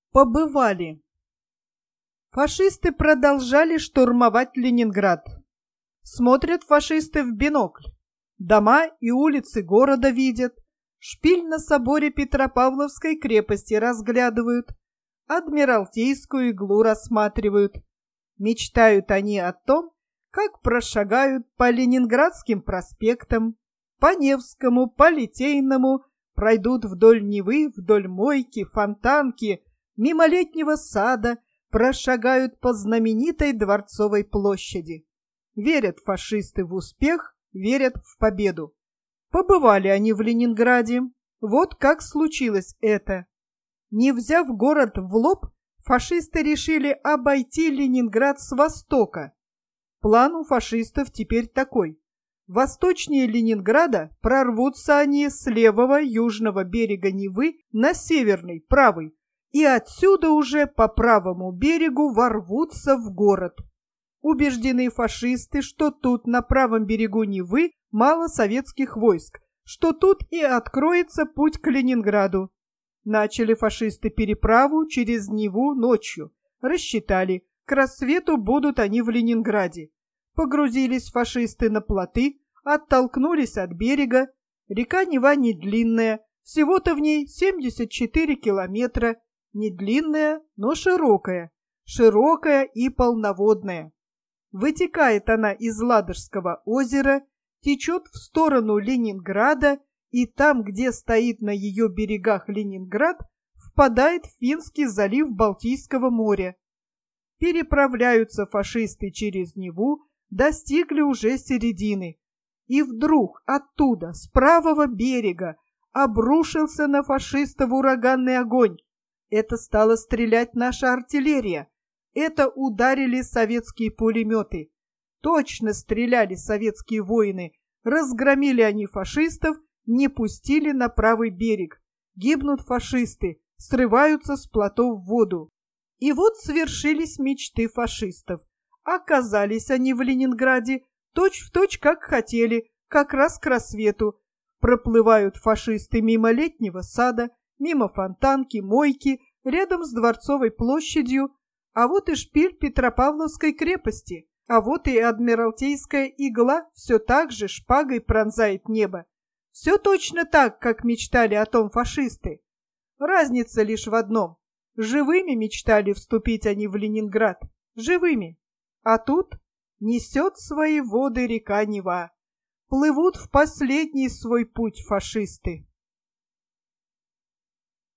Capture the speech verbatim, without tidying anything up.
Побывали. Фашисты продолжали штурмовать Ленинград. Смотрят фашисты в бинокль. Дома и улицы города видят. Шпиль на соборе Петропавловской крепости разглядывают. Адмиралтейскую иглу рассматривают. Мечтают они о том, как прошагают по Ленинградским проспектам, по Невскому, по Литейному, пройдут вдоль Невы, вдоль Мойки, Фонтанки, мимо Летнего сада, прошагают по знаменитой Дворцовой площади. Верят фашисты в успех, верят в победу. Побывали они в Ленинграде. Вот как случилось это. Не взяв город в лоб, фашисты решили обойти Ленинград с востока. План у фашистов теперь такой. Восточнее Ленинграда прорвутся они с левого южного берега Невы на северный, правый, и отсюда уже по правому берегу ворвутся в город. Убеждены фашисты, что тут на правом берегу Невы мало советских войск, что тут и откроется путь к Ленинграду. Начали фашисты переправу через Неву ночью. Рассчитали, к рассвету будут они в Ленинграде. Погрузились фашисты на плоты, оттолкнулись от берега. Река Нева не длинная, всего-то в ней семьдесят четыре километра. Не длинная, но широкая. Широкая и полноводная. Вытекает она из Ладожского озера, течет в сторону Ленинграда, и там, где стоит на ее берегах Ленинград, впадает в Финский залив Балтийского моря. Переправляются фашисты через Неву, достигли уже середины. И вдруг оттуда, с правого берега, обрушился на фашистов ураганный огонь. Это стала стрелять наша артиллерия. Это ударили советские пулеметы. Точно стреляли советские воины. Разгромили они фашистов, не пустили на правый берег. Гибнут фашисты, срываются с плотов в воду. И вот свершились мечты фашистов. Оказались они в Ленинграде точь-в-точь, как хотели, как раз к рассвету. Проплывают фашисты мимо Летнего сада, мимо Фонтанки, Мойки, рядом с Дворцовой площадью. А вот и шпиль Петропавловской крепости. А вот и адмиралтейская игла все так же шпагой пронзает небо. Все точно так, как мечтали о том фашисты. Разница лишь в одном. Живыми мечтали вступить они в Ленинград. Живыми. А тут несет свои воды река Нева. Плывут в последний свой путь фашисты.